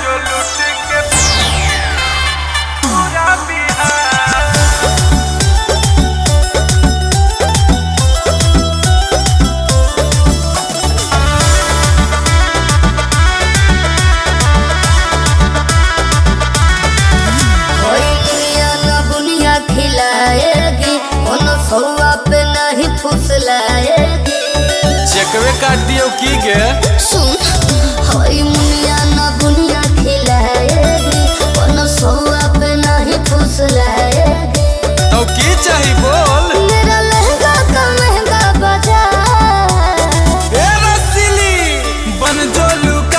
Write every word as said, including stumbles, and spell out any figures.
जो लूट के पूरा बिहार। खिलाएगी सौआ पे नहीं फुसलाएगी। चेकवे काट दियो की गे सुन हई मुनिया ना बुनिया खिलाएगी सौआ पे नहीं फुसलाएगी। तो की चाही बोल। मेरा लहंगा का महंगा बाजार ए रसीली बन जो लुक